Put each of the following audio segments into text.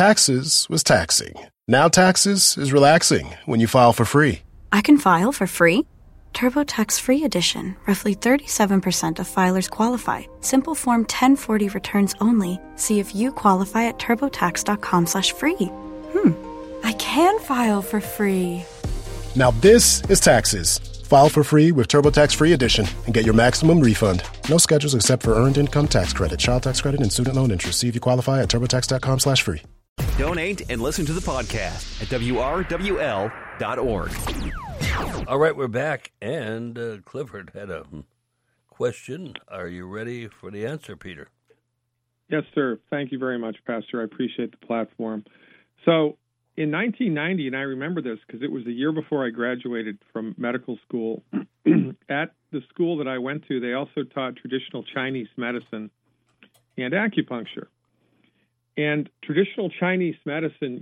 taxes was taxing. Now taxes is relaxing when you file for free. I can file for free? TurboTax Free Edition. Roughly 37% of filers qualify. Simple Form 1040 returns only. See if you qualify at turbotax.com/free. I can file for free. Now this is taxes. File for free with TurboTax Free Edition and get your maximum refund. No schedules except for Earned Income Tax Credit, Child Tax Credit, and Student Loan Interest. See if you qualify at turbotax.com/free. Donate and listen to the podcast at WRWL.org. All right, we're back, and Clifford had a question. Are you ready for the answer, Peter? Yes, sir. Thank you very much, Pastor. I appreciate the platform. So in 1990, and I remember this because it was the year before I graduated from medical school, at the school that I went to, they also taught traditional Chinese medicine and acupuncture. And traditional Chinese medicine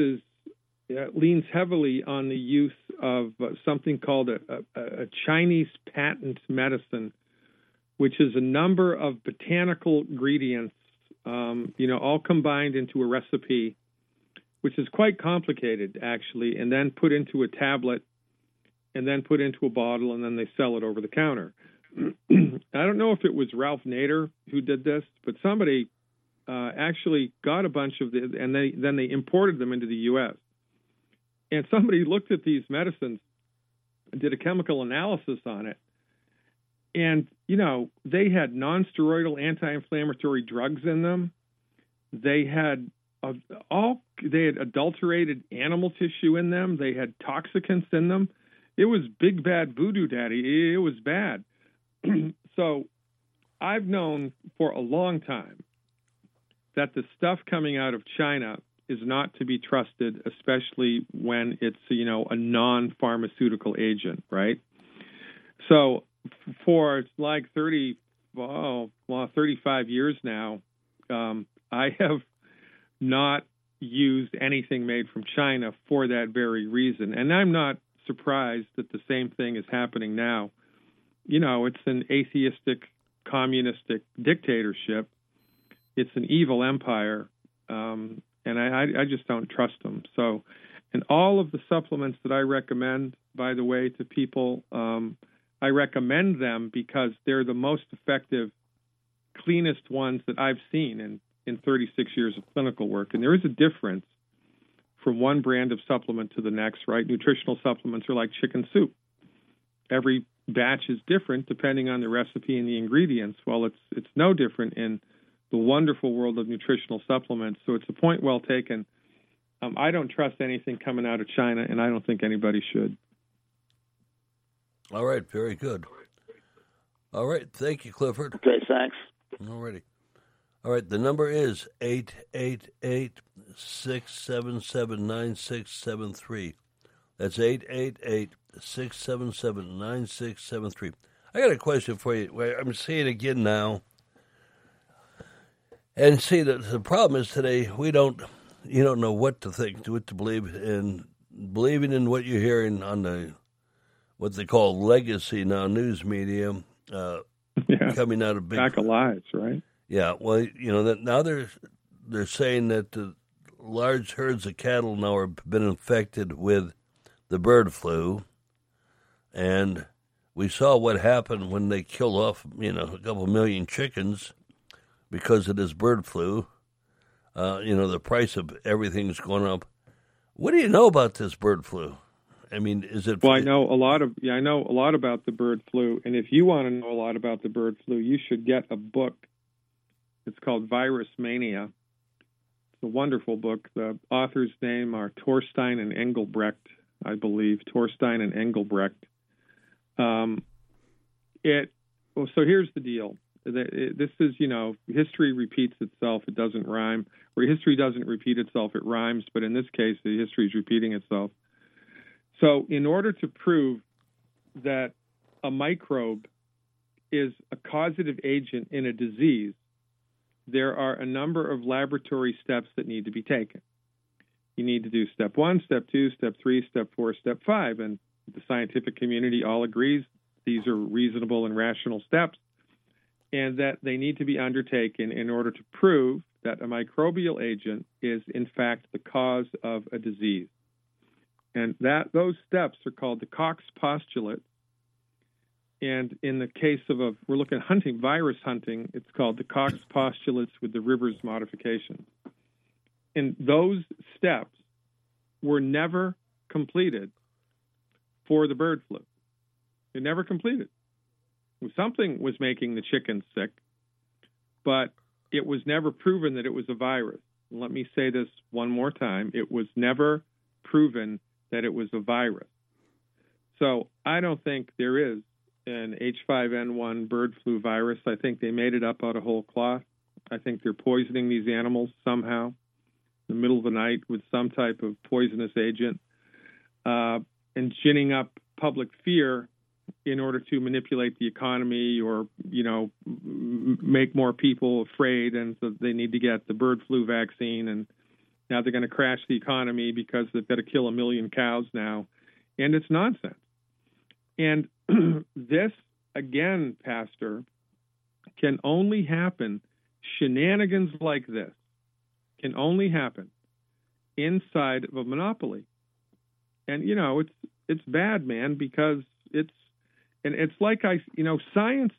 leans heavily on the use of something called a Chinese patent medicine, which is a number of botanical ingredients, all combined into a recipe, which is quite complicated, actually, and then put into a tablet, and then put into a bottle, and then they sell it over the counter. I don't know if it was Ralph Nader who did this, but somebody actually got a bunch of and then they imported them into the U.S. And somebody looked at these medicines and did a chemical analysis on it. And, they had non-steroidal anti-inflammatory drugs in them. They had adulterated animal tissue in them. They had toxicants in them. It was big, bad voodoo daddy. It was bad. So I've known for a long time that the stuff coming out of China is not to be trusted, especially when it's, a non-pharmaceutical agent, right? So for like 35 years now, I have not used anything made from China for that very reason. And I'm not surprised that the same thing is happening now. It's an atheistic, communistic dictatorship. It's an evil empire, and I just don't trust them. So, and all of the supplements that I recommend, by the way, to people, I recommend them because they're the most effective, cleanest ones that I've seen in 36 years of clinical work. And there is a difference from one brand of supplement to the next, right? Nutritional supplements are like chicken soup. Every batch is different depending on the recipe and the ingredients. Well, it's no different in the wonderful world of nutritional supplements. So it's a point well taken. I don't trust anything coming out of China, and I don't think anybody should. All right, very good. All right, thank you, Clifford. Okay, thanks. All righty. All right, the number is 888-677-9673. That's 888-677-9673. I got a question for you. I'm saying it again now. And see, the problem is today you don't know what to think, what to believe, and believing in what you're hearing on what they call legacy now news media, coming out of big pack of lies, right? Yeah, well, that now they're saying that the large herds of cattle now have been infected with the bird flu, and we saw what happened when they killed off a couple million chickens because of this bird flu. The price of everything's gone up. What do you know about this bird flu? I mean, is it? Well, I know a lot about the bird flu, and if you want to know a lot about the bird flu, you should get a book. It's called Virus Mania. It's a wonderful book. The author's name are Torstein and Engelbrecht, I believe. Torstein and Engelbrecht. So here's the deal. This is, history repeats itself. It doesn't rhyme. Where history doesn't repeat itself, it rhymes. But in this case, the history is repeating itself. So in order to prove that a microbe is a causative agent in a disease, there are a number of laboratory steps that need to be taken. You need to do step 1, step 2, step 3, step 4, step 5. And the scientific community all agrees these are reasonable and rational steps, and that they need to be undertaken in order to prove that a microbial agent is, in fact, the cause of a disease. And those steps are called the Koch postulate. And in the case of we're looking at hunting, virus hunting, it's called the Koch postulates with the Rivers modification. And those steps were never completed for the bird flu. They're never completed. Something was making the chickens sick, but it was never proven that it was a virus. And let me say this one more time. It was never proven that it was a virus. So I don't think there is an H5N1 bird flu virus. I think they made it up out of whole cloth. I think they're poisoning these animals somehow in the middle of the night with some type of poisonous agent and ginning up public fear in order to manipulate the economy or, make more people afraid. And so they need to get the bird flu vaccine. And now they're going to crash the economy because they've got to kill 1 million cows now. And it's nonsense. And this, again, Pastor, can only happen, shenanigans like this can only happen inside of a monopoly. And, it's bad, man, because it's like science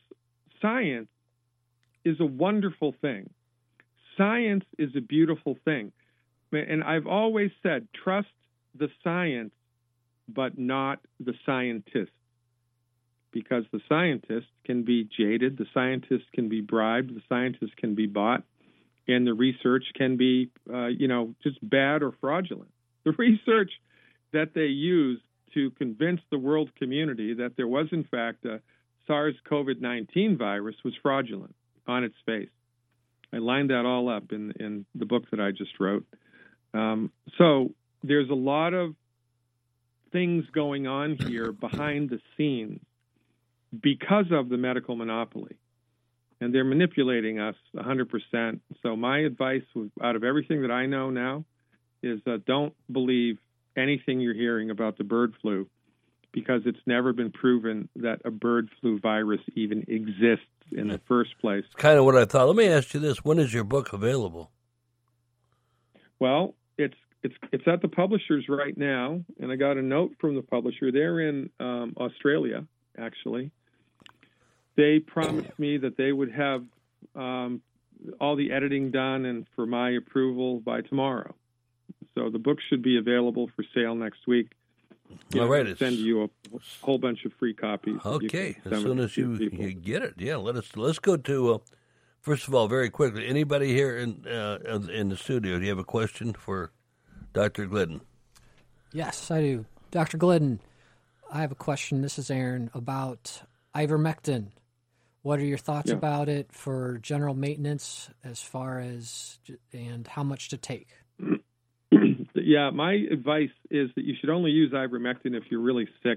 is a wonderful thing. Science is a beautiful thing. And I've always said, trust the science, but not the scientist. Because the scientist can be jaded, the scientist can be bribed, the scientist can be bought, and the research can be, just bad or fraudulent. The research that they use to convince the world community that there was, in fact, a SARS-CoV-19 virus was fraudulent on its face. I lined that all up in the book that I just wrote. So there's a lot of things going on here behind the scenes because of the medical monopoly. And they're manipulating us 100%. So my advice out of everything that I know now is don't believe anything you're hearing about the bird flu, because it's never been proven that a bird flu virus even exists in the first place. It's kind of what I thought. Let me ask you this. When is your book available? Well, it's at the publishers right now, and I got a note from the publisher. They're in Australia, actually. They promised me that they would have all the editing done and for my approval by tomorrow. So the book should be available for sale next week. All right. I'll send you a whole bunch of free copies. Okay. As soon as you get it, yeah. Let's go to first of all, very quickly. Anybody here in the studio? Do you have a question for Dr. Glidden? Yes, I do. Dr. Glidden, I have a question. This is Aaron about ivermectin. What are your thoughts about it for general maintenance as far as and how much to take? Yeah, my advice is that you should only use ivermectin if you're really sick.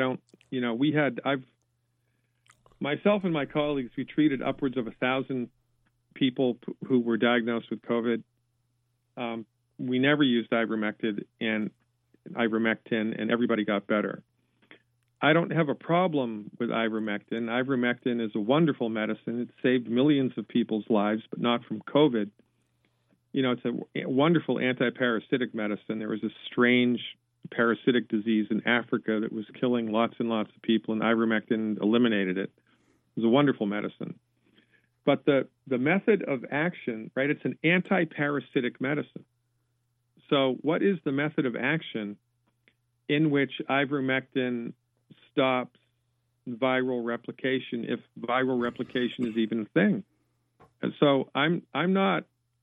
Myself and my colleagues, we treated upwards of 1,000 people who were diagnosed with COVID. We never used ivermectin, and everybody got better. I don't have a problem with ivermectin. Ivermectin is a wonderful medicine. It saved millions of people's lives, but not from COVID. It's a wonderful anti-parasitic medicine. There was a strange parasitic disease in Africa that was killing lots and lots of people, and ivermectin eliminated it. It was a wonderful medicine. But the method of action, right, it's an anti-parasitic medicine. So what is the method of action in which ivermectin stops viral replication, if viral replication is even a thing? And so I'm not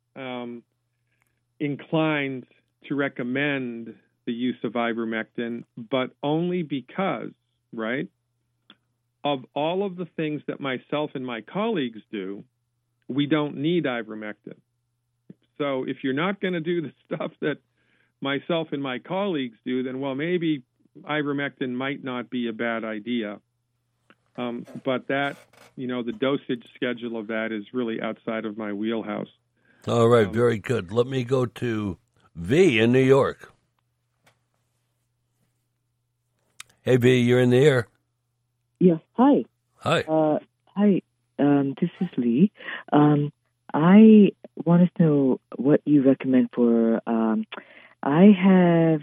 inclined to recommend the use of ivermectin, but only because, right, of all of the things that myself and my colleagues do, we don't need ivermectin. So if you're not going to do the stuff that myself and my colleagues do, then, well, maybe ivermectin might not be a bad idea. But that, the dosage schedule of that is really outside of my wheelhouse. All right, very good. Let me go to V in New York. Hey, V, you're in the air. Yes, hi. Hi. Hi, this is Lee. I wanted to know what you recommend for. I have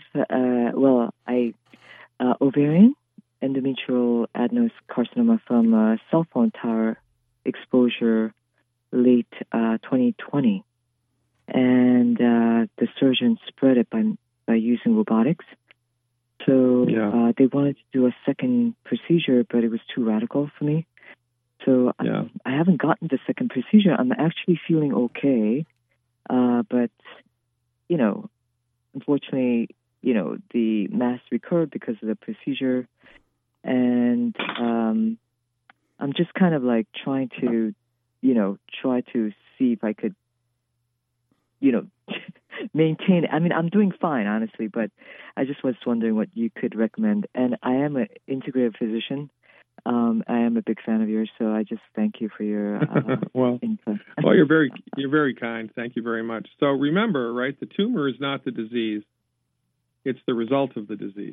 ovarian endometrial adenocarcinoma from cell phone tower exposure late 2020, and the surgeon spread it by using robotics. So they wanted to do a second procedure, but it was too radical for me. So I haven't gotten the second procedure. I'm actually feeling okay, but unfortunately, the mass recurred because of the procedure, and I'm just kind of like trying to see if I could, maintain. I mean, I'm doing fine, honestly, but I just was wondering what you could recommend. And I am an integrative physician. I am a big fan of yours, so I just thank you for your input. Well, you're very kind. Thank you very much. So remember, right, the tumor is not the disease. It's the result of the disease.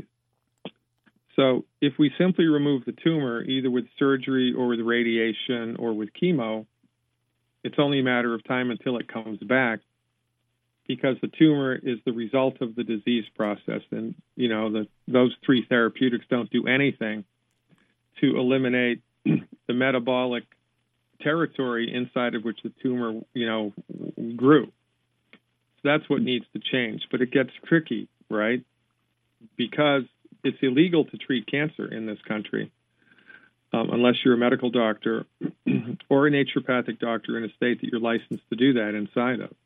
So if we simply remove the tumor, either with surgery or with radiation or with chemo, it's only a matter of time until it comes back, because the tumor is the result of the disease process. And, those three therapeutics don't do anything to eliminate the metabolic territory inside of which the tumor, grew. So that's what needs to change. But it gets tricky, right? Because it's illegal to treat cancer in this country unless you're a medical doctor or a naturopathic doctor in a state that you're licensed to do that inside of.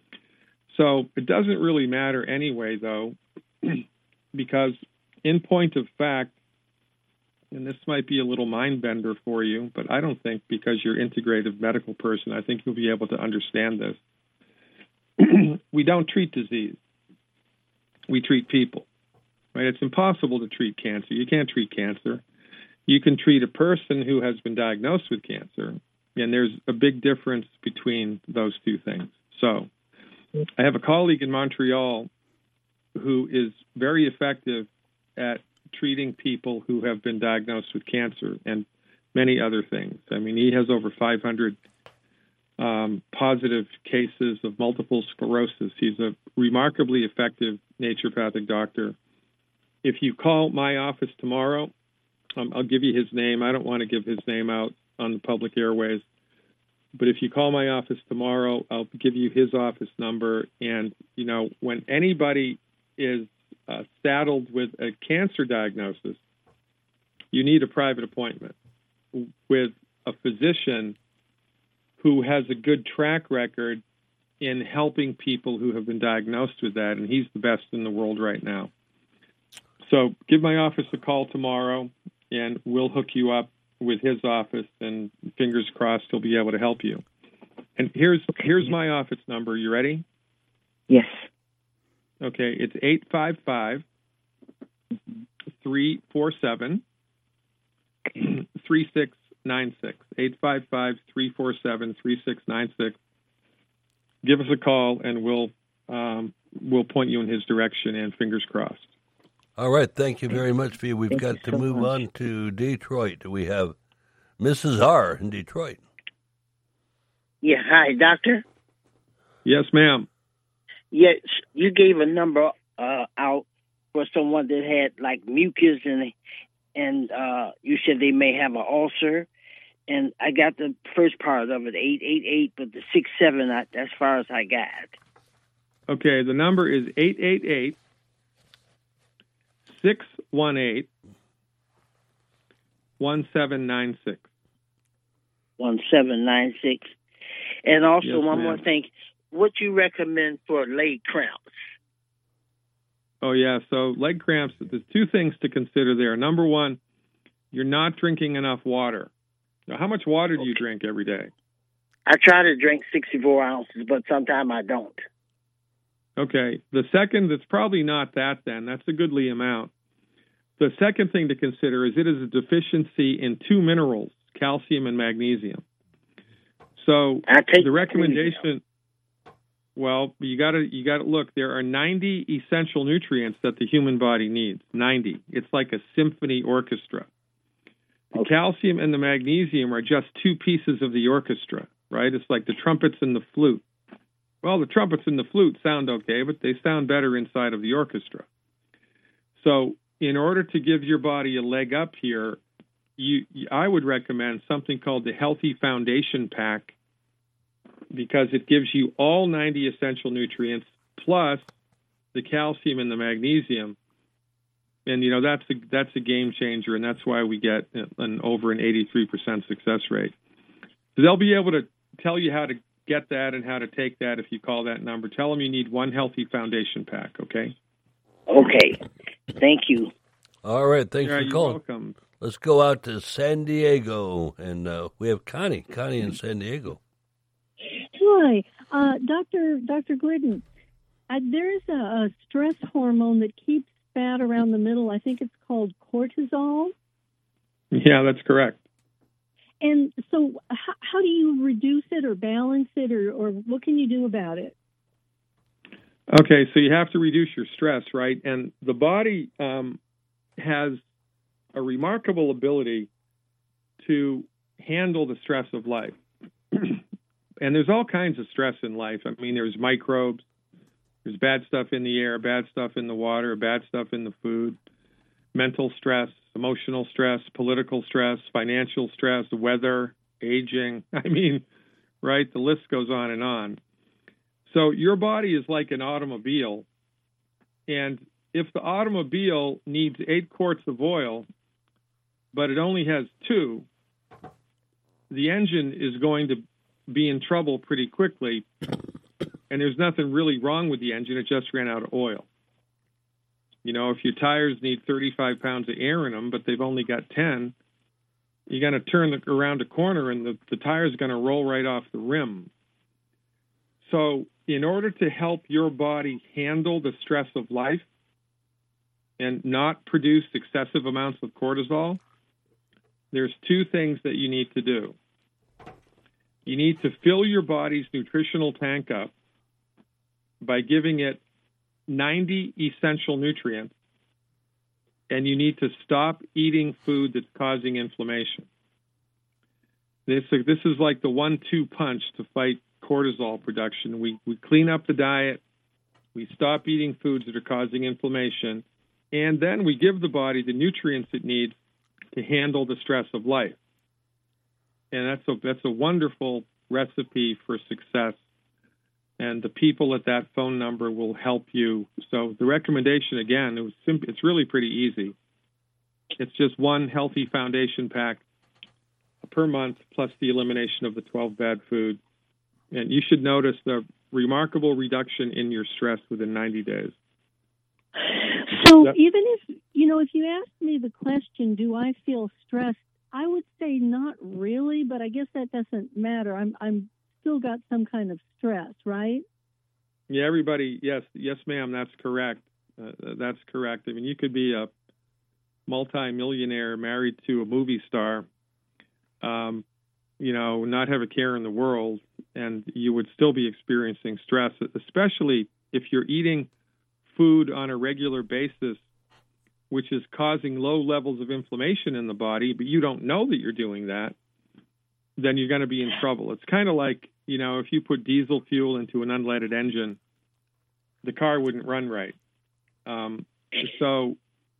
So it doesn't really matter anyway, though, because in point of fact, and this might be a little mind bender for you, but I don't think, because you're an integrative medical person, I think you'll be able to understand this. We don't treat disease. We treat people. Right? It's impossible to treat cancer. You can't treat cancer. You can treat a person who has been diagnosed with cancer, and there's a big difference between those two things. So I have a colleague in Montreal who is very effective at treating people who have been diagnosed with cancer and many other things. I mean, he has over 500 positive cases of multiple sclerosis. He's a remarkably effective naturopathic doctor. If you call my office tomorrow, I'll give you his name. I don't want to give his name out on the public airways. But if you call my office tomorrow, I'll give you his office number. And, when anybody is saddled with a cancer diagnosis, you need a private appointment with a physician who has a good track record in helping people who have been diagnosed with that, and he's the best in the world right now. So give my office a call tomorrow, and we'll hook you up with his office, and fingers crossed he'll be able to help you. And here's my office number. You ready? Yes. Okay, it's 855-347-3696. 855-347-3696. Give us a call, and we'll point you in his direction, and fingers crossed. All right, thank you very much, Fee. We've got to move on to Detroit. We have Mrs. R. in Detroit. Yeah, hi, doctor. Yes, ma'am. Yes, you gave a number out for someone that had like mucus, and you said they may have an ulcer. And I got the first part of it, 888, but the 67, that's as far as I got. Okay, the number is 888-618-1796. And also, yes, one more thing. What you recommend for leg cramps? Oh, yeah. So leg cramps, there's two things to consider there. Number one, you're not drinking enough water. Now, how much water do you drink every day? I try to drink 64 ounces, but sometimes I don't. Okay. The second, that's probably not that then. That's a goodly amount. The second thing to consider is it is a deficiency in two minerals, calcium and magnesium. So the recommendation... Well, you got to look. There are 90 essential nutrients that the human body needs. 90. It's like a symphony orchestra. The calcium and the magnesium are just two pieces of the orchestra. right? It's like the trumpets and the flute. Well, the trumpets and the flute sound okay, but they sound better inside of the orchestra. So in order to give your body a leg up here, I would recommend something called the Healthy Foundation Pack, because it gives you all 90 essential nutrients plus the calcium and the magnesium. And, that's a game changer, and that's why we get over an 83% success rate. So they'll be able to tell you how to get that and how to take that if you call that number. Tell them you need one Healthy Foundation Pack, okay? Okay. Thank you. All right. Thanks for you're calling. Welcome. Let's go out to San Diego, and we have Connie. Connie in San Diego. Hi, Dr. Glidden. There is a stress hormone that keeps fat around the middle. I think it's called cortisol. Yeah, that's correct. And so how do you reduce it or balance it, or what can you do about it? Okay, so you have to reduce your stress, right? And the body has a remarkable ability to handle the stress of life. And there's all kinds of stress in life. I mean, there's microbes, there's bad stuff in the air, bad stuff in the water, bad stuff in the food, mental stress, emotional stress, political stress, financial stress, weather, aging. I mean, right? The list goes on and on. So your body is like an automobile. And if the automobile needs 8 quarts of oil, but it only has 2, the engine is going to be in trouble pretty quickly. And there's nothing really wrong with the engine. It just ran out of oil. If your tires need 35 pounds of air in them, but they've only got 10, you're going to turn around a corner and the tire's going to roll right off the rim. So in order to help your body handle the stress of life and not produce excessive amounts of cortisol, there's 2 things that you need to do. You need to fill your body's nutritional tank up by giving it 90 essential nutrients, and you need to stop eating food that's causing inflammation. This is like the 1-2 punch to fight cortisol production. We clean up the diet, we stop eating foods that are causing inflammation, and then we give the body the nutrients it needs to handle the stress of life. And that's a wonderful recipe for success. And the people at that phone number will help you. So the recommendation, again, it's really pretty easy. It's just one Healthy Foundation Pack per month plus the elimination of the 12 bad foods. And you should notice the remarkable reduction in your stress within 90 days. So even if you asked me the question, do I feel stressed? I would say not really, but I guess that doesn't matter. I'm still got some kind of stress, right? Yeah, everybody. Yes, ma'am. That's correct. That's correct. I mean, you could be a multi-millionaire married to a movie star, not have a care in the world, and you would still be experiencing stress, especially if you're eating food on a regular basis, which is causing low levels of inflammation in the body, but you don't know that you're doing that, then you're going to be in trouble. It's kind of like, if you put diesel fuel into an unleaded engine, the car wouldn't run right. So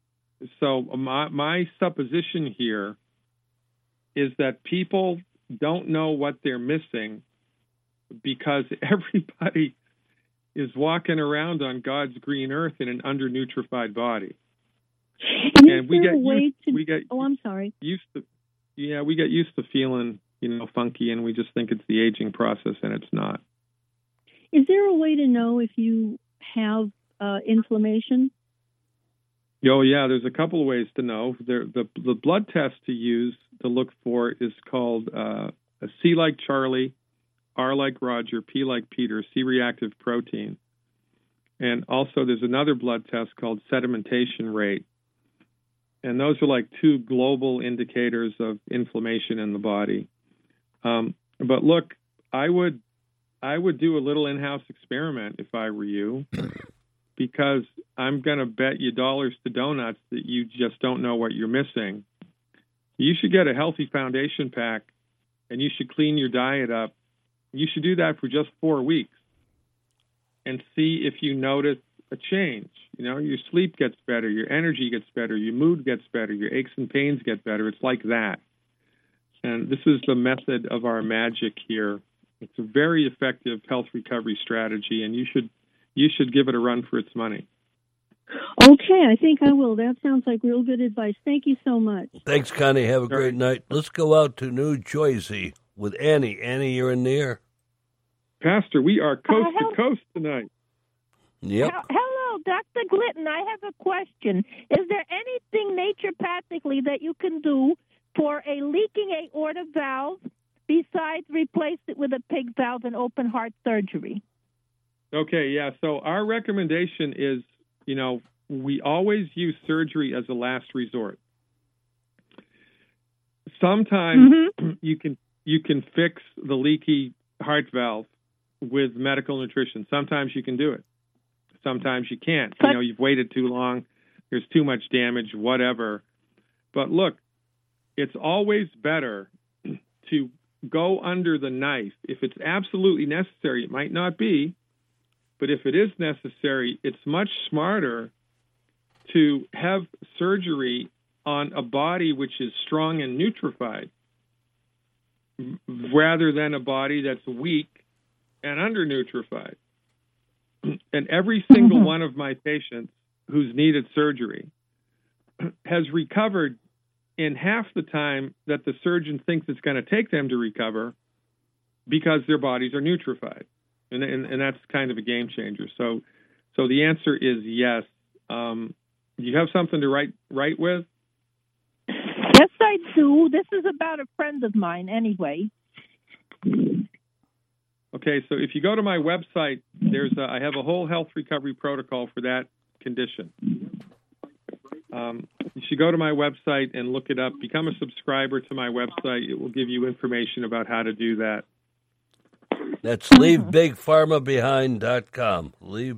my supposition here is that people don't know what they're missing because everybody is walking around on God's green earth in an under-nutrified body. And we get I'm sorry. We get used to feeling, funky, and we just think it's the aging process, and it's not. Is there a way to know if you have inflammation? Oh, yeah, there's a couple of ways to know. The blood test to use to look for is called a C like Charlie, R like Roger, P like Peter, C-reactive protein. And also there's another blood test called sedimentation rate. And those are like 2 global indicators of inflammation in the body. But look, I would do a little in-house experiment if I were you, because I'm going to bet you dollars to donuts that you just don't know what you're missing. You should get a Healthy Foundation Pack, and you should clean your diet up You should do that for just 4 weeks and see if you notice a change. Your sleep gets better, your energy gets better, your mood gets better, your aches and pains get better. It's like that. And this is the method of our magic here. It's a very effective health recovery strategy, and you should give it a run for its money. Okay, I think I will. That sounds like real good advice. Thank you so much. Thanks, Connie. Have a great night. Let's go out to New Jersey with Annie. Annie, you're in the air. Pastor, we are coast to coast tonight. Yep. Hello, Dr. Glidden. I have a question. Is there anything naturopathically that you can do for a leaking aorta valve besides replace it with a pig valve and open heart surgery? Okay, yeah. So our recommendation is, we always use surgery as a last resort. Sometimes you can fix the leaky heart valve with medical nutrition. Sometimes you can do it. Sometimes you can't. You've waited too long. There's too much damage, whatever. But look, it's always better to go under the knife. If it's absolutely necessary, it might not be, but if it is necessary, it's much smarter to have surgery on a body which is strong and nutrified rather than a body that's weak and under-nutrified. And every single one of my patients who's needed surgery has recovered in half the time that the surgeon thinks it's going to take them to recover because their bodies are nutrified. And that's kind of a game changer. So the answer is yes. Do you have something to write with? Yes, I do. This is about a friend of mine anyway. Okay, so if you go to my website, I have a whole health recovery protocol for that condition. You should go to my website and look it up. Become a subscriber to my website. It will give you information about how to do that. That's leavebigpharmabehind.com.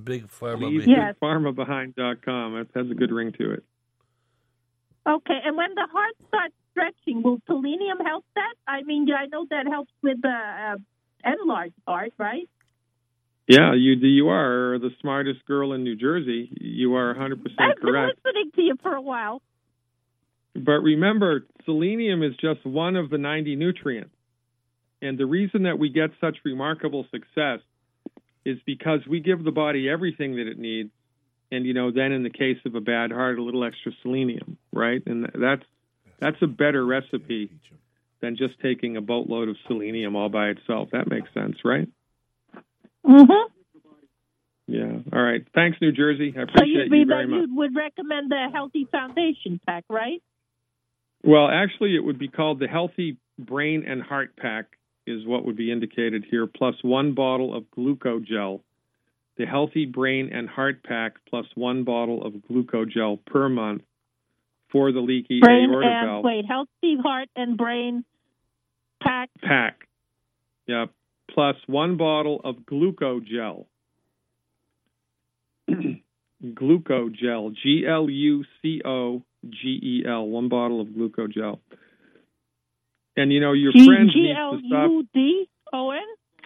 Leavebigpharmabehind.com. That has a good ring to it. Okay, and when the heart starts stretching, will selenium help that? I mean, I know that helps with the enlarged heart, right? Yeah, you are the smartest girl in New Jersey. You are 100% correct. I've been listening to you for a while. But remember, selenium is just one of the 90 nutrients. And the reason that we get such remarkable success is because we give the body everything that it needs. And, then in the case of a bad heart, a little extra selenium, right? And that's a better recipe than just taking a boatload of selenium all by itself. That makes sense, right? Mm-hmm. Yeah. All right. Thanks, New Jersey. I appreciate you very much. You would recommend the Healthy Foundation Pack, right? Well, actually, it would be called the Healthy Brain and Heart Pack is what would be indicated here, plus 1 bottle of Glucogel. The Healthy Brain and Heart Pack plus 1 bottle of Glucogel per month for the leaky aorta valve. Healthy Heart and Brain Pack. Yep. Plus 1 bottle of Glucogel. Glucogel. Glucogel. 1 bottle of Glucogel. And, your friend needs to stop. Gludon?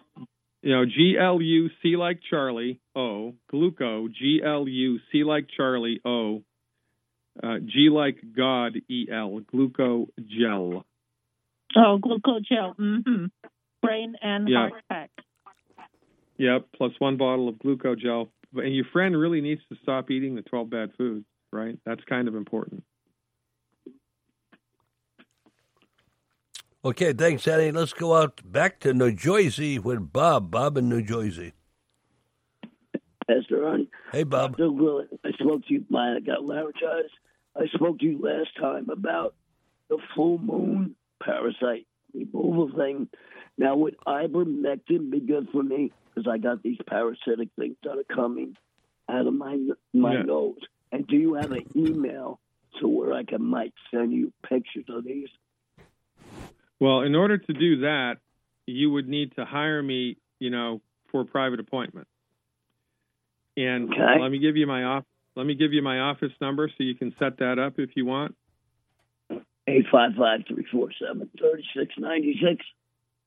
GLUC like Charlie, O. Gluco, GLUC like Charlie, O. G like God, EL. Glucogel. Oh, Glucogel. Mm-hmm. Brain and Heart Pack. Yep, plus 1 bottle of Glucogel. And your friend really needs to stop eating the 12 bad foods, right? That's kind of important. Okay, thanks, Annie. Let's go out back to New Jersey with Bob. Bob in New Jersey. Pastor Ron. Hey, Bob. I spoke to you. I got laryngititis. I spoke to you last time about the full moon parasite removal thing. Now, would ivermectin be good for me? Because I got these parasitic things that are coming out of my nose. And do you have an email to where I might send you pictures of these? Well, in order to do that, you would need to hire me, for a private appointment. And let me give you my office number so you can set that up if you want. 855-347-3696.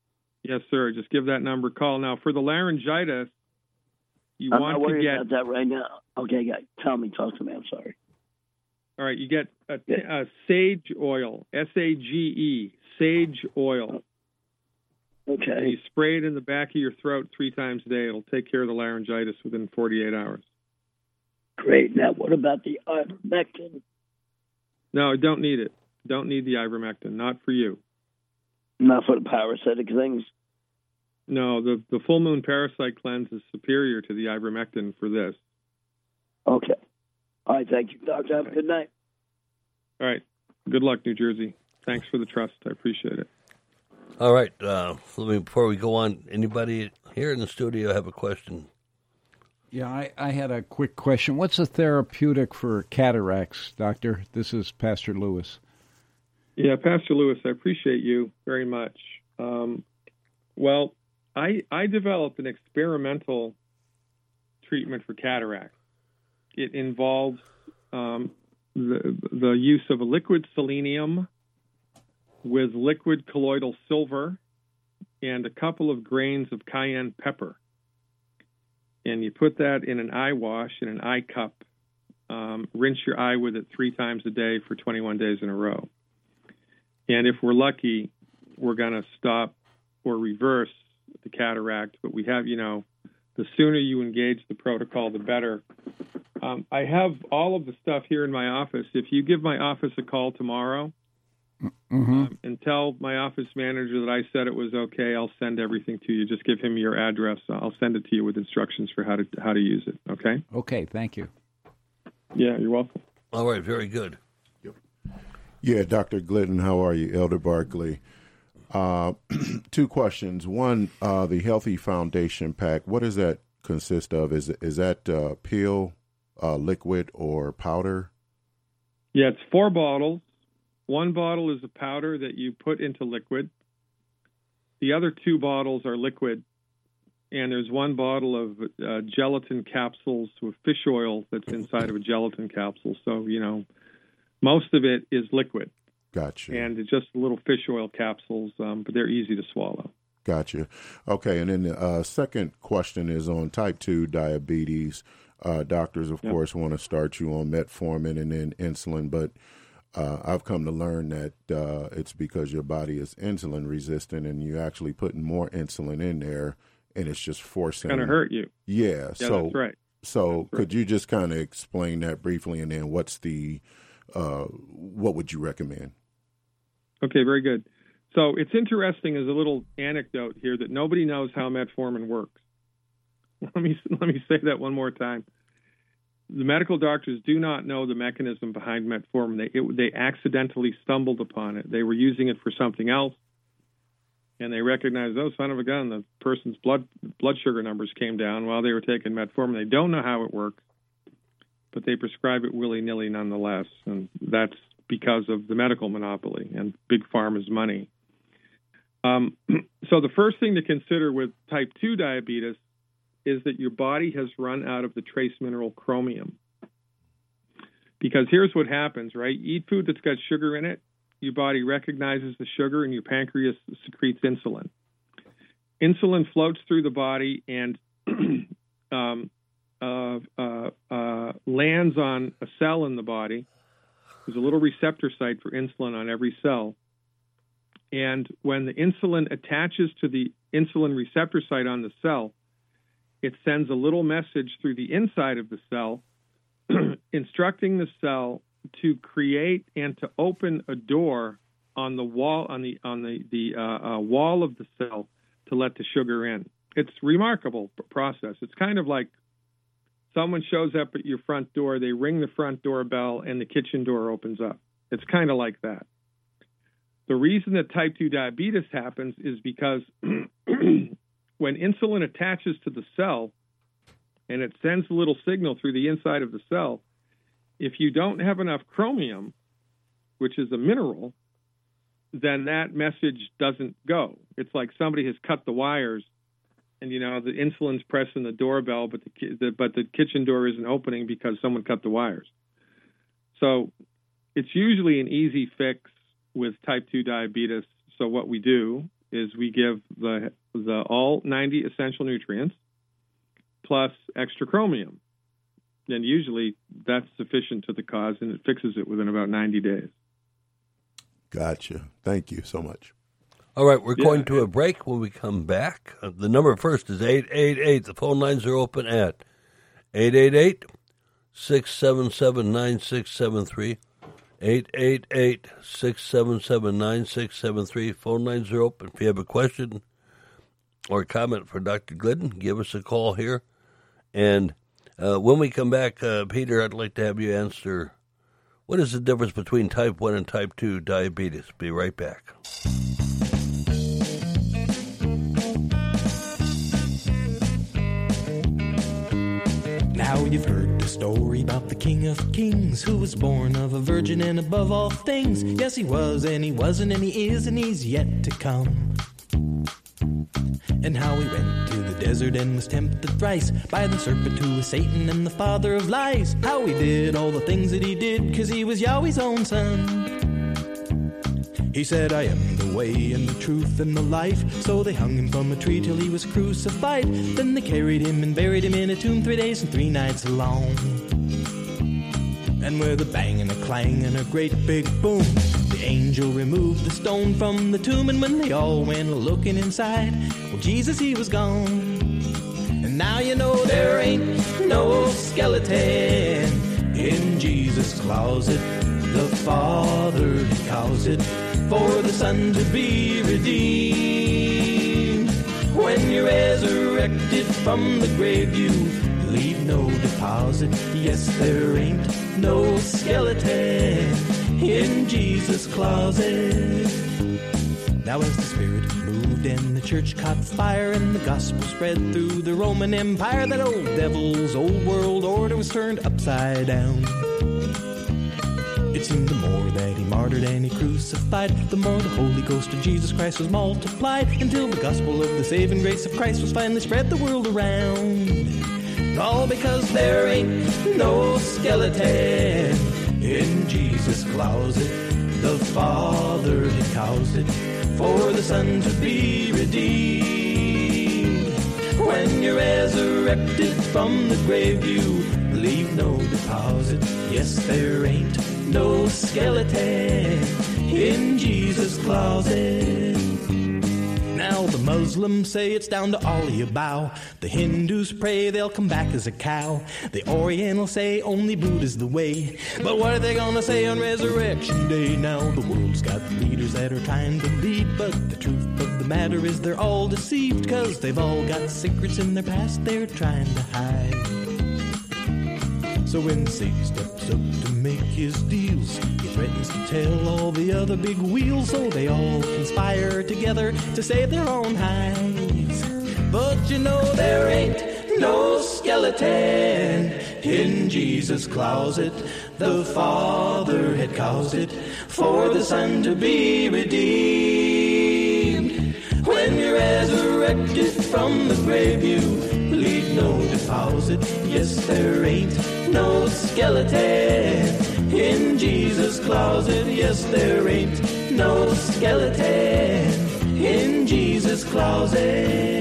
Yes, sir. Just give that number a call. Now, for the laryngitis, I'm not worried about that right now. Okay, guys, talk to me. I'm sorry. All right, you get a sage oil, SAGE, sage oil. Okay. And you spray it in the back of your throat 3 times a day. It'll take care of the laryngitis within 48 hours. Great. Now, what about the ivermectin? No, don't need it. Don't need the ivermectin. Not for you. Not for the parasitic things? No, the full moon parasite cleanse is superior to the ivermectin for this. Okay. All right, thank you, Doctor. Have a good night. All right. Good luck, New Jersey. Thanks for the trust. I appreciate it. All right. Before we go on, anybody here in the studio have a question? Yeah, I had a quick question. What's a therapeutic for cataracts, Doctor? This is Pastor Lewis. Yeah, Pastor Lewis, I appreciate you very much. Well, I developed an experimental treatment for cataracts. It involves the use of a liquid selenium with liquid colloidal silver and a couple of grains of cayenne pepper. And you put that in an eye wash, in an eye cup. Rinse your eye with it 3 times a day for 21 days in a row. And if we're lucky, we're going to stop or reverse the cataract. But we have, the sooner you engage the protocol, the better. I have all of the stuff here in my office. If you give my office a call tomorrow and tell my office manager that I said it was okay, I'll send everything to you. Just give him your address. I'll send it to you with instructions for how to use it. Okay? Okay, thank you. Yeah, you're welcome. All right, very good. Yeah, Dr. Glidden, how are you? Elder Barkley. 2 questions. One, the Healthy Foundation Pack, what does that consist of? Is that pill, liquid, or powder? Yeah, it's 4 bottles. 1 bottle is a powder that you put into liquid. The other 2 bottles are liquid. And there's 1 bottle of gelatin capsules with fish oil that's inside of a gelatin capsule. So, most of it is liquid. Gotcha. And it's just little fish oil capsules, but they're easy to swallow. Gotcha. Okay, and then the second question is on type 2 diabetes. Doctors, of course, want to start you on metformin and then insulin, but I've come to learn that it's because your body is insulin resistant and you're actually putting more insulin in there, and it's just forcing... It's going to hurt you. Yeah, so, that's right. So could you just kind of explain that briefly, and then what's the... what would you recommend? Okay, very good. So it's interesting as a little anecdote here that nobody knows how metformin works. Let me say that one more time. The medical doctors do not know the mechanism behind metformin. They accidentally stumbled upon it. They were using it for something else, and they recognized, oh, son of a gun, the person's blood sugar numbers came down while they were taking metformin. They don't know how it works, but they prescribe it willy-nilly nonetheless, and that's because of the medical monopoly and big pharma's money. So the first thing to consider with type 2 diabetes is that your body has run out of the trace mineral chromium. Because here's what happens, right? You eat food that's got sugar in it, your body recognizes the sugar, and your pancreas secretes insulin. Insulin floats through the body and lands on a cell in the body. There's a little receptor site for insulin on every cell. And when the insulin attaches to the insulin receptor site on the cell, it sends a little message through the inside of the cell instructing the cell to create and to open a door on the wall wall of the cell to let the sugar in. It's a remarkable process. It's kind of like someone shows up at your front door, they ring the front doorbell, and the kitchen door opens up. It's kind of like that. The reason that type 2 diabetes happens is because when insulin attaches to the cell and it sends a little signal through the inside of the cell, if you don't have enough chromium, which is a mineral, then that message doesn't go. It's like somebody has cut the wires and, the insulin's pressing the doorbell, but the kitchen door isn't opening because someone cut the wires. So it's usually an easy fix with type 2 diabetes. So what we do is we give the all 90 essential nutrients plus extra chromium. And usually that's sufficient to the cause, and it fixes it within about 90 days. Gotcha. Thank you so much. All right, we're going to a break. When we come back, the number first is 888. The phone lines are open at 888-677-9673. 888-677-9673. Phone lines are open. If you have a question or comment for Dr. Glidden, give us a call here. And when we come back, Peter, I'd like to have you answer, what is the difference between type 1 and type 2 diabetes? Be right back. Now you've heard the story about the King of Kings, who was born of a virgin and above all things. Yes, he was, and he wasn't, and he is, and he's yet to come. And how he went to the desert and was tempted thrice by the serpent who was Satan and the father of lies. How he did all the things that he did, 'cause he was Yahweh's own son. He said, I am the way and the truth and the life. So they hung him from a tree till he was crucified. Then they carried him and buried him in a tomb 3 days and 3 nights long. And with a bang and a clang and a great big boom, the angel removed the stone from the tomb. And when they all went looking inside, well, Jesus, he was gone. And now you know there ain't no skeleton in Jesus' closet. The Father caused it for the Son to be redeemed. When you're resurrected from the grave, you leave no deposit. Yes, there ain't no skeleton in Jesus' closet. Now as the Spirit moved and the church caught fire and the gospel spread through the Roman Empire, that old devil's old world order was turned upside down. It seemed the more that he martyred and he crucified, the more the Holy Ghost of Jesus Christ was multiplied, until the gospel of the saving grace of Christ was finally spread the world around. All because there ain't no skeleton in Jesus' closet. The Father had caused it for the Son to be redeemed. When you're resurrected from the grave, you leave no deposit. Yes, there ain't no skeleton in Jesus' closet. Now the Muslims say it's down to all you bow. The Hindus pray they'll come back as a cow. The Orientals say only Buddha's the way. But what are they gonna say on Resurrection Day? Now the world's got leaders that are trying to lead, but the truth of the matter is they're all deceived, 'cause they've all got secrets in their past they're trying to hide. So when Satan steps up to make his deals, he threatens to tell all the other big wheels, so they all conspire together to save their own hides. But you know there ain't no skeleton in Jesus' closet. The Father had caused it for the Son to be redeemed. When you're resurrected from the grave, you leave no deposit. Yes, there ain't no skeleton in Jesus' closet. Yes, there ain't no skeleton in Jesus' closet.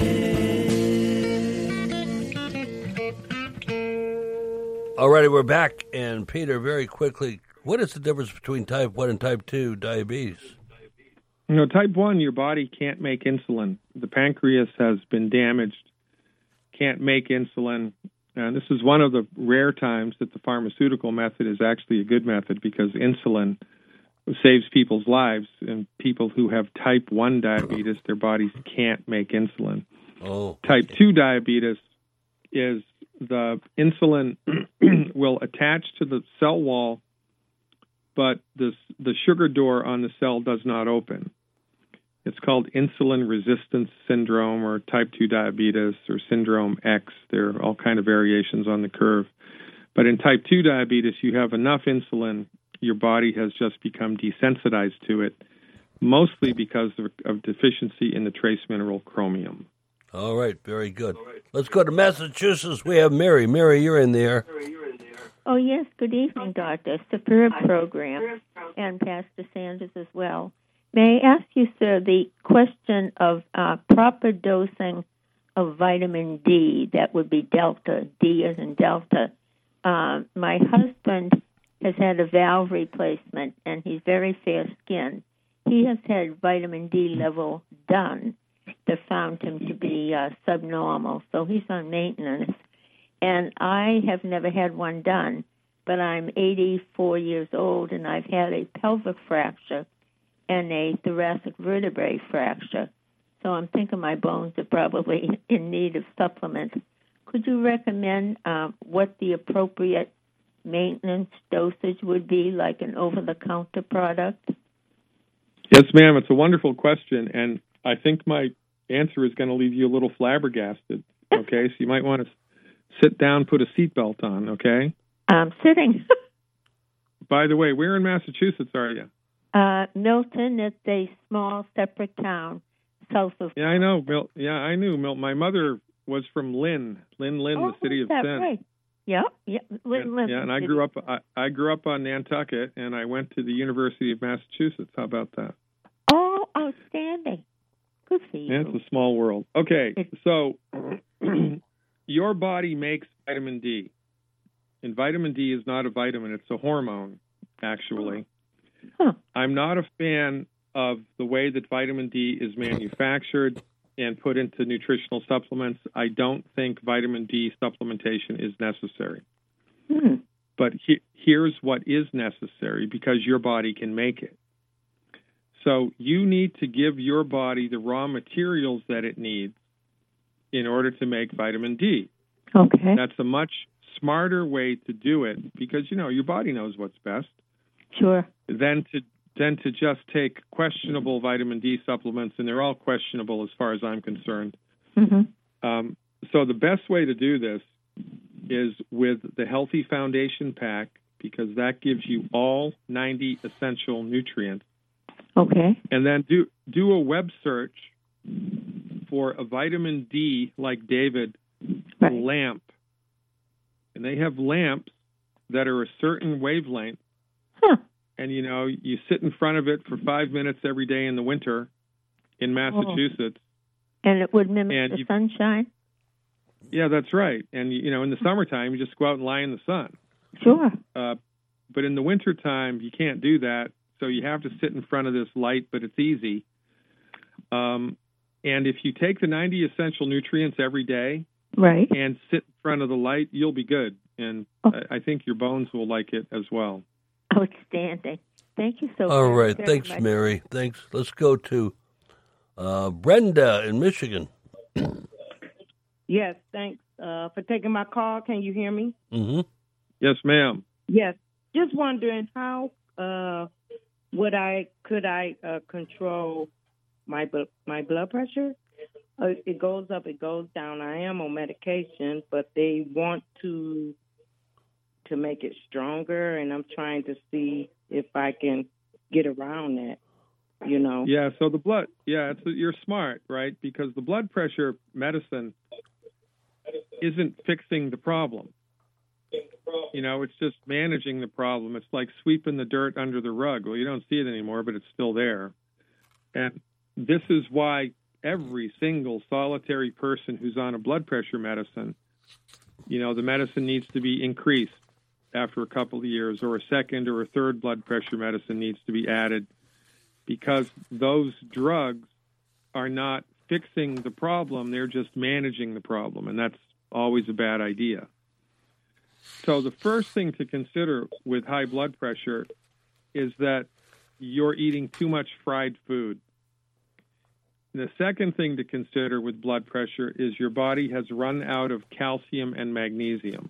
All righty, we're back. And Peter, very quickly, what is the difference between type 1 and type 2 diabetes? You know, type 1, your body can't make insulin. The pancreas has been damaged, can't make insulin. And this is one of the rare times that the pharmaceutical method is actually a good method, because insulin saves people's lives. And people who have type 1 diabetes, their bodies can't make insulin. Oh. Type 2 diabetes is the insulin will attach to the cell wall, but the sugar door on the cell does not open. It's called insulin resistance syndrome, or type 2 diabetes, or syndrome X. There are all kinds of variations on the curve. But in type 2 diabetes, you have enough insulin, your body has just become desensitized to it, mostly because of deficiency in the trace mineral chromium. All right, very good. Let's go to Massachusetts. We have Mary. Mary, you're in there. Oh, yes. Good evening, Doctor. Superb program, and Pastor Sanders as well. May I ask you, sir, the question of proper dosing of vitamin D, that would be Delta, D as in Delta. My husband has had a valve replacement, and he's very fair-skinned. He has had vitamin D level done that found him to be subnormal, so he's on maintenance. And I have never had one done, but I'm 84 years old, and I've had a pelvic fracture and a thoracic vertebrae fracture. So I'm thinking my bones are probably in need of supplements. Could you recommend what the appropriate maintenance dosage would be, like an over-the-counter product? Yes, ma'am. It's a wonderful question, and I think my answer is going to leave you a little flabbergasted, okay? So you might want to sit down, put a seatbelt on, okay? I'm sitting. By the way, where in Massachusetts are you? Milton. It's a small, separate town south of... Yeah, I know. I knew Milton. My mother was from Lynn, the city of Sin. Right. Yeah. Lynn. Yeah, and I grew up on Nantucket, and I went to the University of Massachusetts. How about that? Oh, outstanding. Good for you. Yeah, it's a small world. Okay, so your body makes vitamin D. And vitamin D is not a vitamin, it's a hormone, actually. Huh. I'm not a fan of the way that vitamin D is manufactured and put into nutritional supplements. I don't think vitamin D supplementation is necessary. But here's what is necessary, because your body can make it. So you need to give your body the raw materials that it needs in order to make vitamin D. Okay. That's a much smarter way to do it, because, your body knows what's best. Sure. Than to just take questionable vitamin D supplements, and they're all questionable as far as I'm concerned. Mm-hmm. So the best way to do this is with the Healthy Foundation Pack, because that gives you all 90 essential nutrients. Okay. And then do a web search for a vitamin D, like David, lamp. And they have lamps that are a certain wavelength. And, you sit in front of it for 5 minutes every day in the winter in Massachusetts. And it would mimic the sunshine? Yeah, that's right. And, in the summertime, you just go out and lie in the sun. Sure. But in the wintertime, you can't do that. So you have to sit in front of this light, but it's easy. And if you take the 90 essential nutrients every day and sit in front of the light, you'll be good. And I think your bones will like it as well. Outstanding. Thank you so much. All right. Thanks, Mary. Thanks. Let's go to Brenda in Michigan. Yes, thanks for taking my call. Can you hear me? Mm-hmm. Yes, ma'am. Yes. Just wondering how could I control my blood pressure? It goes up, it goes down. I am on medication, but they want to make it stronger, and I'm trying to see if I can get around that, Yeah, so the blood, you're smart, right? Because the blood pressure medicine isn't fixing the problem. It's just managing the problem. It's like sweeping the dirt under the rug. Well, you don't see it anymore, but it's still there. And this is why every single solitary person who's on a blood pressure medicine, the medicine needs to be increased after a couple of years, or a second or a third blood pressure medicine needs to be added, because those drugs are not fixing the problem, they're just managing the problem, and that's always a bad idea. So the first thing to consider with high blood pressure is that you're eating too much fried food. The second thing to consider with blood pressure is your body has run out of calcium and magnesium.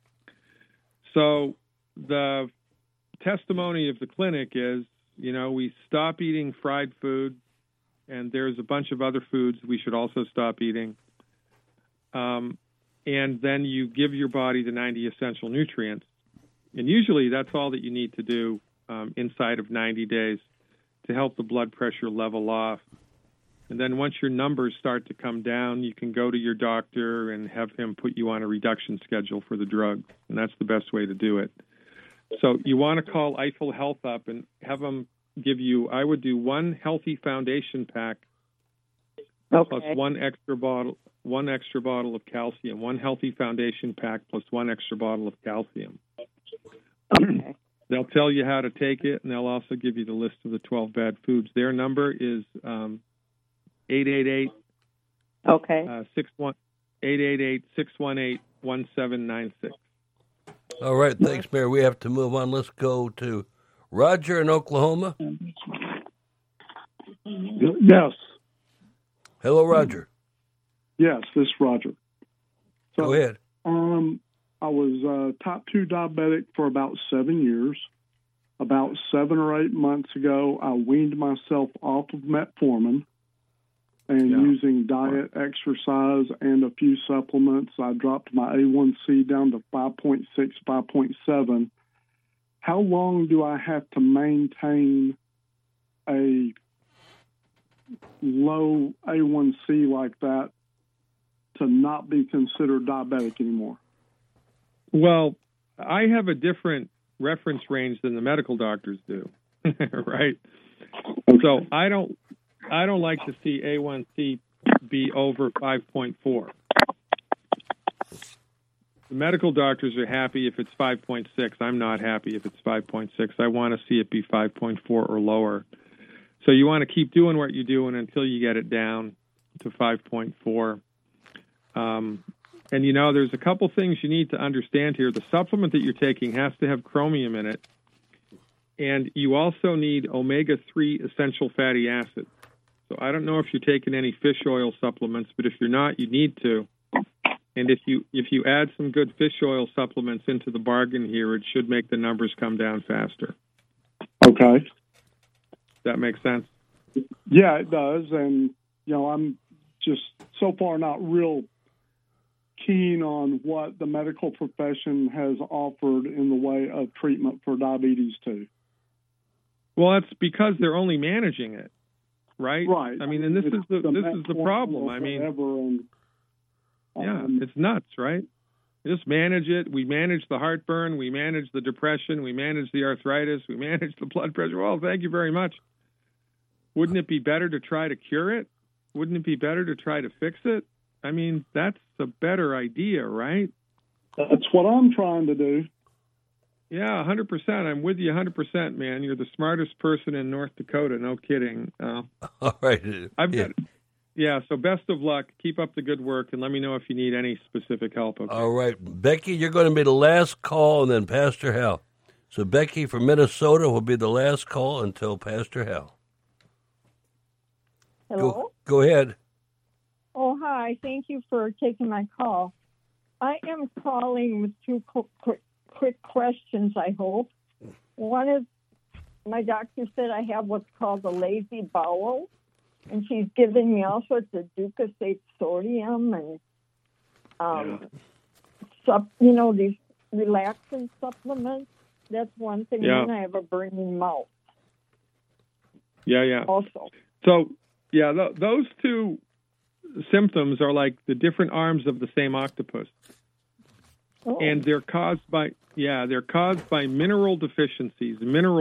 So the testimony of the clinic is, we stop eating fried food, and there's a bunch of other foods we should also stop eating. And then you give your body the 90 essential nutrients. And usually that's all that you need to do inside of 90 days to help the blood pressure level off. And then once your numbers start to come down, you can go to your doctor and have him put you on a reduction schedule for the drug. And that's the best way to do it. So you want to call Eiffel Health up and have them give you. I would do one Healthy Foundation pack plus one extra bottle of calcium. One Healthy Foundation pack plus one extra bottle of calcium. Okay. They'll tell you how to take it, and they'll also give you the list of the 12 bad foods. Their number is 888. Okay. 888-618-1796. All right, thanks, Mayor. We have to move on. Let's go to Roger in Oklahoma. Yes. Hello, Roger. Yes, this is Roger. So, go ahead. I was type 2 diabetic for about 7 years. About 7 or 8 months ago, I weaned myself off of metformin, and using diet, exercise, and a few supplements, I dropped my A1C down to 5.6, 5.7. How long do I have to maintain a low A1C like that to not be considered diabetic anymore? Well, I have a different reference range than the medical doctors do, right? Okay. So I don't like to see A1C be over 5.4. The medical doctors are happy if it's 5.6. I'm not happy if it's 5.6. I want to see it be 5.4 or lower. So you want to keep doing what you're doing until you get it down to 5.4. And, there's a couple things you need to understand here. The supplement that you're taking has to have chromium in it. And you also need omega-3 essential fatty acids. So I don't know if you're taking any fish oil supplements, but if you're not, you need to. And if you add some good fish oil supplements into the bargain here, it should make the numbers come down faster. Okay. That makes sense? Yeah, it does. And, I'm just so far not real keen on what the medical profession has offered in the way of treatment for diabetes too. Well, that's because they're only managing it, right? Right. I mean, and this is the problem. I mean, it's nuts, right? Just manage it. We manage the heartburn. We manage the depression. We manage the arthritis. We manage the blood pressure. Well, thank you very much. Wouldn't it be better to try to cure it? Wouldn't it be better to try to fix it? I mean, that's a better idea, right? That's what I'm trying to do. Yeah, 100%. I'm with you 100%, man. You're the smartest person in North Dakota. No kidding. All right. So best of luck. Keep up the good work, and let me know if you need any specific help. Okay? All right. Becky, you're going to be the last call, and then Pastor Hal. So Becky from Minnesota will be the last call until Pastor Hal. Hello? Go ahead. Oh, hi. Thank you for taking my call. I am calling with two quick questions, I hope. One is, my doctor said I have what's called a lazy bowel, and she's given me all sorts of Ducosate sodium and, these relaxant supplements. That's one thing. Yeah. And then I have a burning mouth. Yeah. Also. So, those two symptoms are like the different arms of the same octopus. Oh. And they're caused by mineral deficiencies.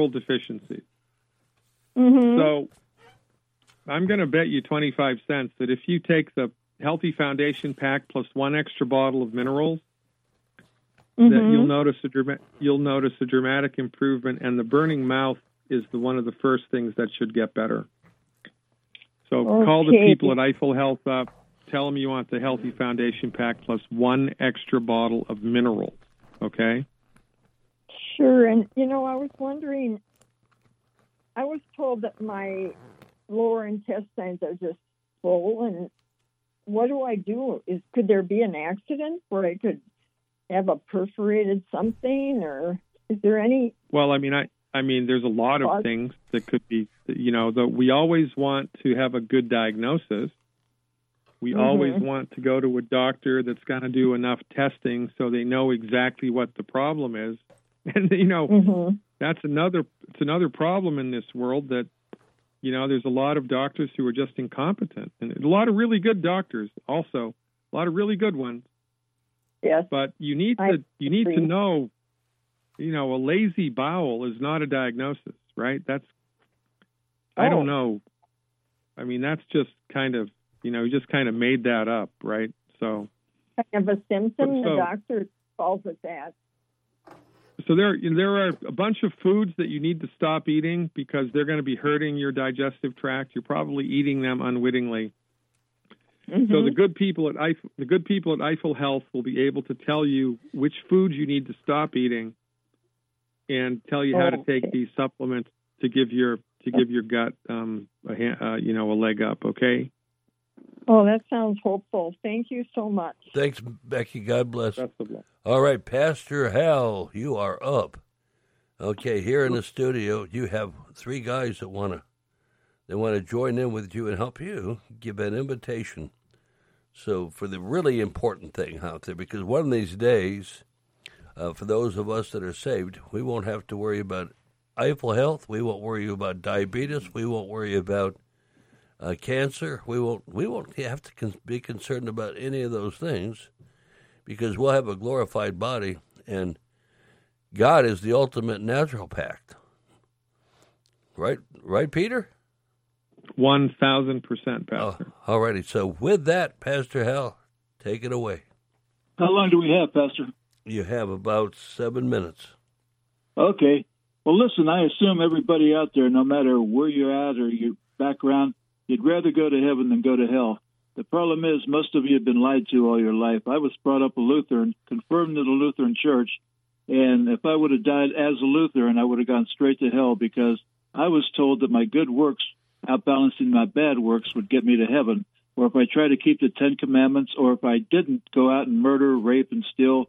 Mm-hmm. So I'm going to bet you 25 cents that if you take the Healthy Foundation pack plus one extra bottle of minerals, that you'll notice a dramatic improvement, and the burning mouth is one of the first things that should get better. So call the people at Eiffel Health up. Tell them you want the Healthy Foundation pack plus one extra bottle of minerals. Okay? Sure. And, I was wondering, I was told that my lower intestines are just full. And what do I do? Could there be an accident where I could have a perforated something? Or is there any... Well, I mean, there's a lot of things that could be, we always want to have a good diagnosis. We always want to go to a doctor that's going to do enough testing so they know exactly what the problem is. And, that's another problem in this world that, there's a lot of doctors who are just incompetent. And a lot of really good doctors also, a lot of really good ones. Yes. But you need to know, a lazy bowel is not a diagnosis, right? That's I don't know. I mean, that's just kind of, he just kind of made that up, right? So kind of a symptom. The doctor calls it that. So there are a bunch of foods that you need to stop eating because they're going to be hurting your digestive tract. You're probably eating them unwittingly. Mm-hmm. So the good people at Eiffel Health will be able to tell you which foods you need to stop eating, and tell you how to take these supplements to give your gut a leg up. Okay. Oh, that sounds hopeful. Thank you so much. Thanks, Becky. God bless. Best of luck. All right, Pastor Hal, you are up. Okay, here in the studio, you have three guys that want to join in with you and help you give an invitation. So for the really important thing out there, because one of these days, for those of us that are saved, we won't have to worry about Eiffel Health. We won't worry about diabetes. We won't worry about cancer. We won't have to be concerned about any of those things, because we'll have a glorified body, and God is the ultimate natural pact. Right, Peter? 1,000%, Pastor. All righty. So with that, Pastor Hal, take it away. How long do we have, Pastor? You have about 7 minutes. Okay. Well, listen, I assume everybody out there, no matter where you're at or your background, you'd rather go to heaven than go to hell. The problem is most of you have been lied to all your life. I was brought up a Lutheran, confirmed in a Lutheran church, and if I would have died as a Lutheran, I would have gone straight to hell, because I was told that my good works outbalancing my bad works would get me to heaven. Or if I try to keep the 10 Commandments, or if I didn't go out and murder, rape, and steal,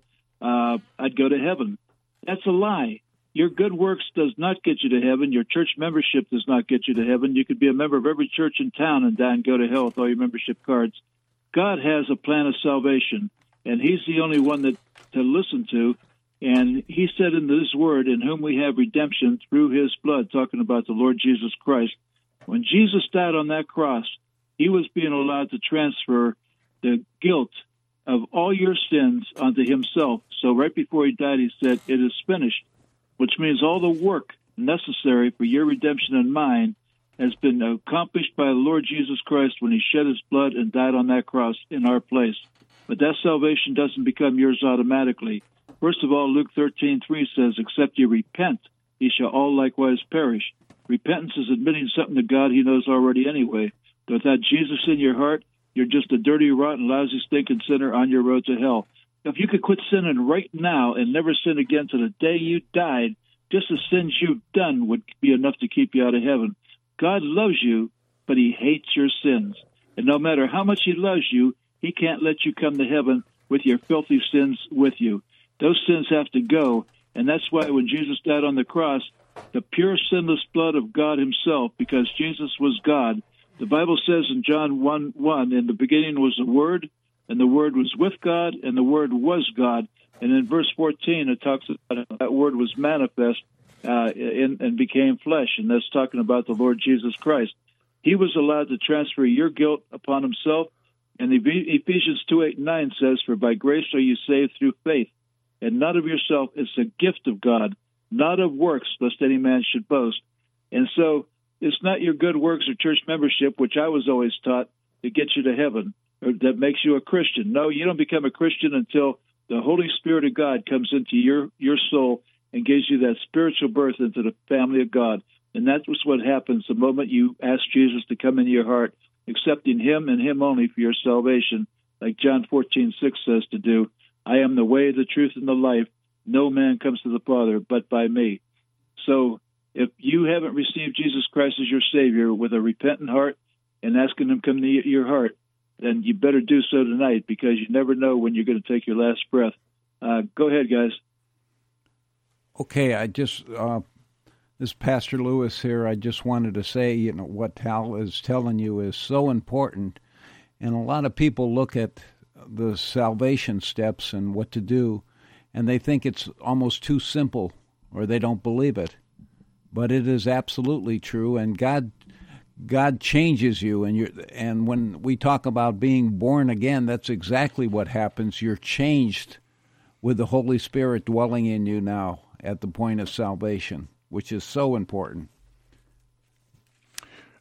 I'd go to heaven. That's a lie. Your good works does not get you to heaven. Your church membership does not get you to heaven. You could be a member of every church in town and die and go to hell with all your membership cards. God has a plan of salvation, and he's the only one to listen to. And he said in his word, in whom we have redemption through his blood, talking about the Lord Jesus Christ. When Jesus died on that cross, he was being allowed to transfer the guilt of all your sins onto himself. So right before he died, he said, "It is finished," which means all the work necessary for your redemption and mine has been accomplished by the Lord Jesus Christ when he shed his blood and died on that cross in our place. But that salvation doesn't become yours automatically. First of all, Luke 13:3 says, "Except you repent, ye shall all likewise perish." Repentance is admitting something to God he knows already anyway. But without Jesus in your heart, you're just a dirty, rotten, lousy, stinking sinner on your road to hell. If you could quit sinning right now and never sin again to the day you died, just the sins you've done would be enough to keep you out of heaven. God loves you, but he hates your sins. And no matter how much he loves you, he can't let you come to heaven with your filthy sins with you. Those sins have to go, and that's why when Jesus died on the cross, the pure sinless blood of God himself, because Jesus was God. The Bible says in John 1:1, in the beginning was the Word, and the Word was with God, and the Word was God. And in verse 14, it talks about that Word was manifest and became flesh, and that's talking about the Lord Jesus Christ. He was allowed to transfer your guilt upon himself, and Ephesians 2:8-9 says, "For by grace are you saved through faith, and not of yourself, it's a gift of God, not of works, lest any man should boast." And so it's not your good works or church membership, which I was always taught, to get you to heaven, or that makes you a Christian. No, you don't become a Christian until the Holy Spirit of God comes into your soul and gives you that spiritual birth into the family of God. And that's what happens the moment you ask Jesus to come into your heart, accepting him and him only for your salvation, like John 14:6 says to do. "I am the way, the truth, and the life. No man comes to the Father but by me." So if you haven't received Jesus Christ as your Savior with a repentant heart and asking him to come to your heart, then you better do so tonight, because you never know when you're going to take your last breath. Go ahead, guys. Okay, this is Pastor Lewis here. I just wanted to say, what Hal is telling you is so important. And a lot of people look at the salvation steps and what to do, and they think it's almost too simple, or they don't believe it. But it is absolutely true, and God changes you, and when we talk about being born again, that's exactly what happens. You're changed with the Holy Spirit dwelling in you now at the point of salvation, which is so important.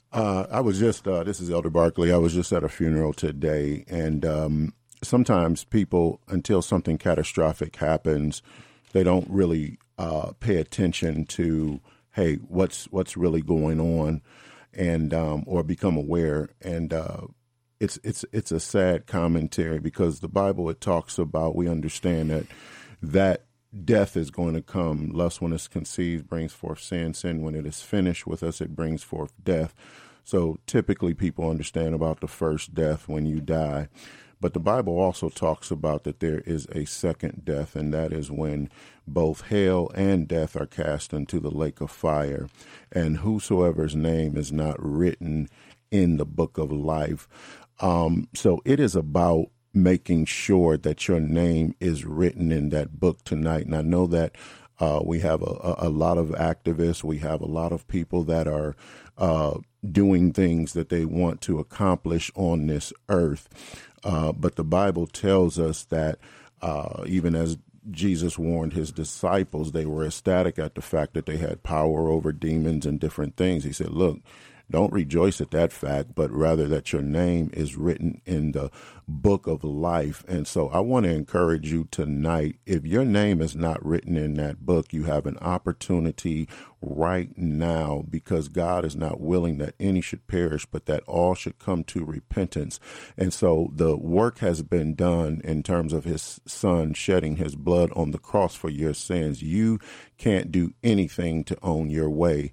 I was just, this is Elder Barkley. I was just at a funeral today, and sometimes people, until something catastrophic happens, they don't really pay attention to, hey, what's really going on, and or become aware. And it's a sad commentary, because the Bible, it talks about, we understand that death is going to come. Lust, when it's conceived, brings forth sin. Sin, when it is finished with us, it brings forth death. So typically people understand about the first death when you die. But the Bible also talks about that there is a second death, and that is when both hell and death are cast into the lake of fire. And whosoever's name is not written in the book of life. So it is about making sure that your name is written in that book tonight. And I know that we have a lot of activists. We have a lot of people that are doing things that they want to accomplish on this earth. But the Bible tells us that even as Jesus warned his disciples, they were ecstatic at the fact that they had power over demons and different things. He said, look, don't rejoice at that fact, but rather that your name is written in the book of life. And so I want to encourage you tonight, if your name is not written in that book, you have an opportunity right now, because God is not willing that any should perish, but that all should come to repentance. And so the work has been done in terms of his son shedding his blood on the cross for your sins. You can't do anything to own your way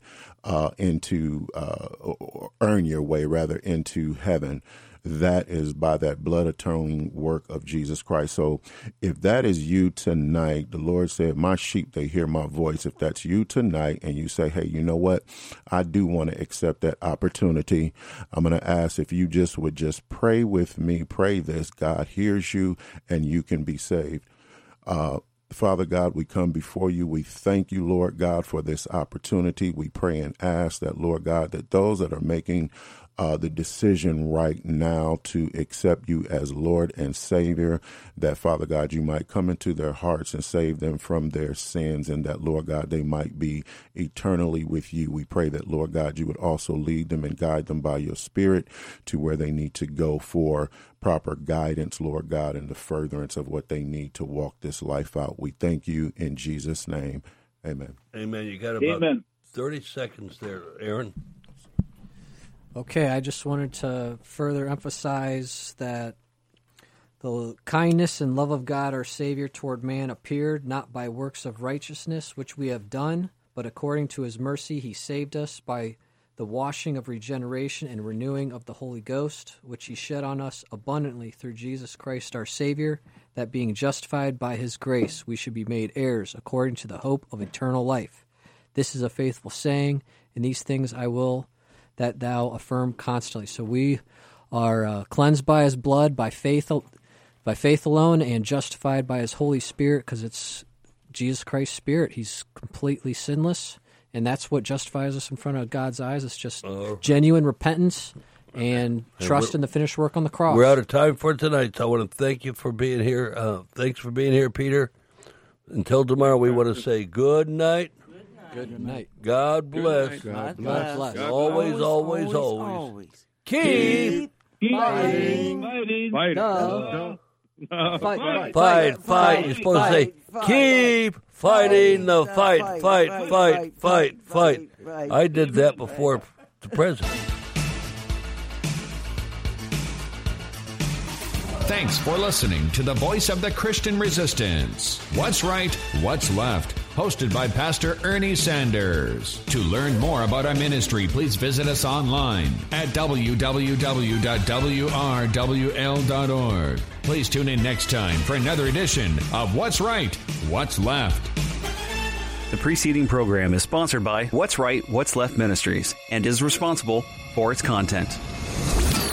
or earn your way rather into heaven. That is by that blood atoning work of Jesus Christ. So if that is you tonight, the Lord said, my sheep, they hear my voice. If that's you tonight and you say, hey, you know what? I do want to accept that opportunity. I'm going to ask if you would just pray with me. Pray this. God hears you and you can be saved. Father God, we come before you. We thank you, Lord God, for this opportunity. We pray and ask that, Lord God, that those that are making the decision right now to accept you as Lord and Savior, that, Father God, you might come into their hearts and save them from their sins, and that, Lord God, they might be eternally with you. We pray that, Lord God, you would also lead them and guide them by your Spirit to where they need to go for proper guidance, Lord God, and the furtherance of what they need to walk this life out. We thank you in Jesus' name. Amen. Amen. You got about 30 seconds there, Aaron. Okay, I just wanted to further emphasize that the kindness and love of God our Savior toward man appeared not by works of righteousness which we have done, but according to his mercy he saved us by the washing of regeneration and renewing of the Holy Ghost, which he shed on us abundantly through Jesus Christ our Savior, that being justified by his grace we should be made heirs according to the hope of eternal life. This is a faithful saying, and these things I will that thou affirm constantly. So we are cleansed by his blood, by faith alone, and justified by his Holy Spirit, because it's Jesus Christ's Spirit. He's completely sinless, and that's what justifies us in front of God's eyes. It's just genuine repentance and trust in the finished work on the cross. We're out of time for tonight, so I want to thank you for being here. Thanks for being here, Peter. Until tomorrow, we want to say good night. Good night. God bless. God bless. Always, always, always. Keep fighting. Fight. You're supposed to say, keep fighting the fight. Fight. I did that before the president. Thanks for listening to the Voice of the Christian Resistance. What's Right, What's Left? Hosted by Pastor Ernie Sanders. To learn more about our ministry, please visit us online at www.wrwl.org. Please tune in next time for another edition of What's Right, What's Left. The preceding program is sponsored by What's Right, What's Left Ministries and is responsible for its content.